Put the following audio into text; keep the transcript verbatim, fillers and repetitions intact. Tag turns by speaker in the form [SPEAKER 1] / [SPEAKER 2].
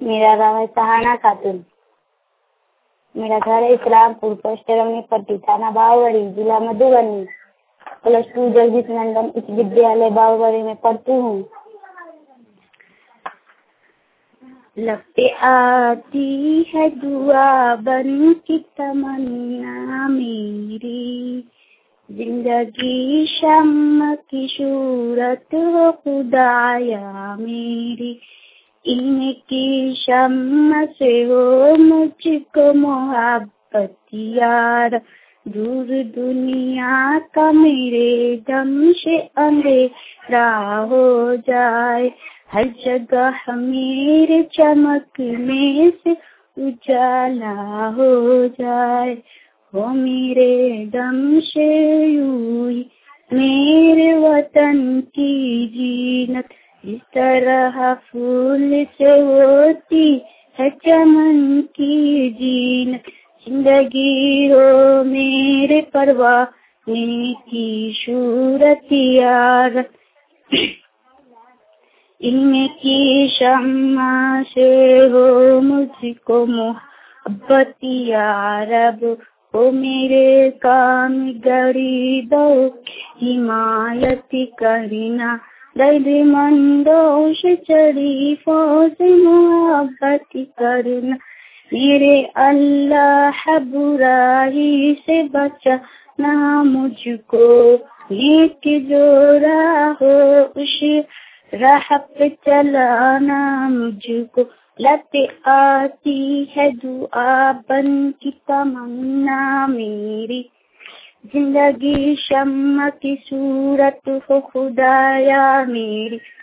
[SPEAKER 1] मेरा नाम है सहाना खातून। मेरा घर है इस्लामपुर, पोस्ट रमनीपट्टी, थाना बावरी, जिला मधुबनी। प्लस टू जगदीश नंदन उच्च विद्यालय बावरी में पढ़ती हूँ। लगते आती है दुआ बन की तमन्ना मेरी, जिंदगी शम्म की सूरत हो खुदाया मेरी, इनकी शम्म से हो मुझको मोहब्बत यार, दूर दुनिया का मेरे दम से अंधेरा हो जाए, हर जगह मेरे चमकने से उजाला हो जाए, हो मेरे दम से यूं ही मेरे वतन की जीनत, इस तरह फूल से होती है चमन की जीनत, जिंदगी हो मेरे परवाने की सूरत यार, इनकी शम्मा से हो मुझको मोहब्बत यार, अब हो मेरे काम गरीबों हिमायत करना, दर्दमंदों से शरीफों से मोहब्बत करना, मेरे अल्लाह बुराई से बचाना मुझको, नेक जो राह हो उस राह पे चलाना मुझको, लगते आती है दुआ बन की तमन्ना मेरी, जिंदगी शम्मा की सूरत हो खुदाया मेरी,